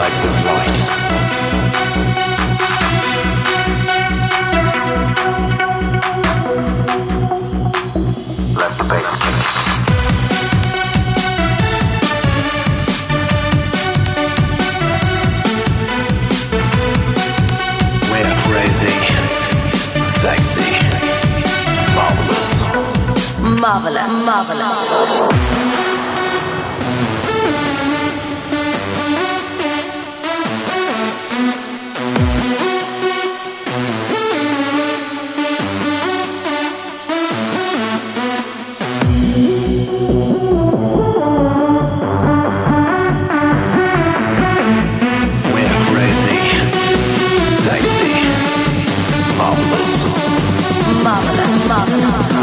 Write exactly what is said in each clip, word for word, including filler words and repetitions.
night with light. Let the bass kick. We're crazy, sexy, marvelous. Marvelous, marvelous. Marvelous, marvelous.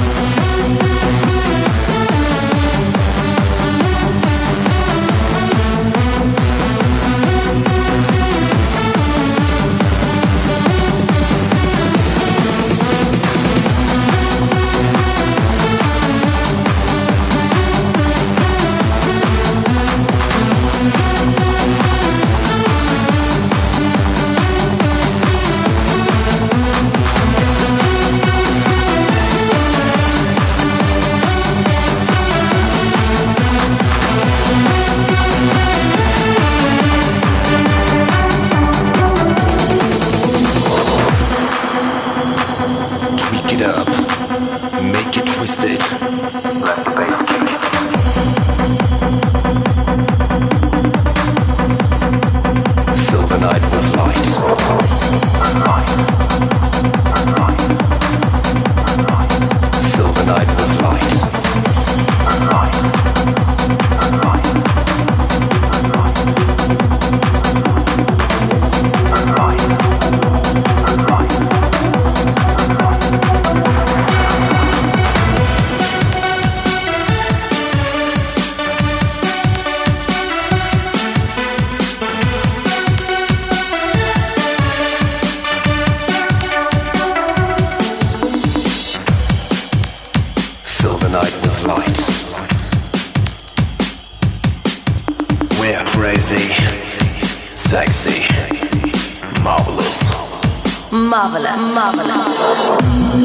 Tweak it up, make it twisted. Let the bass kick. Fill the night with light. Fill the night with light. Fill the night with light. We're crazy, sexy, marvelous. Marvelous, marvelous.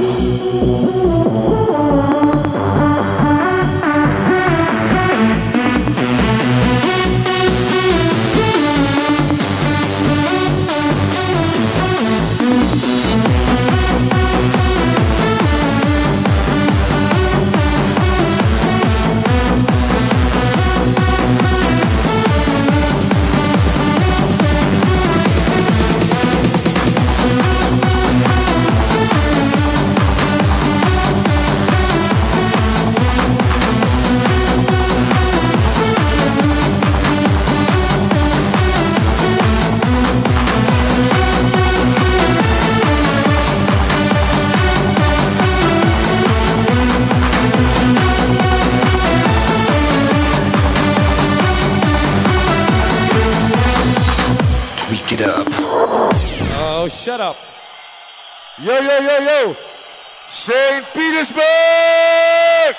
Tweak it up. Oh, shut up. Yo, yo, yo, yo. Saint Petersburg!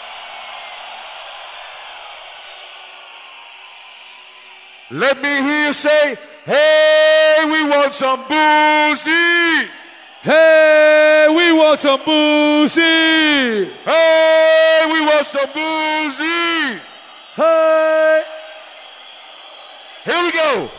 Let me hear you say, hey, we want some boozy. Hey, we want some boozy. Hey, we want some boozy. Hey. Here we go.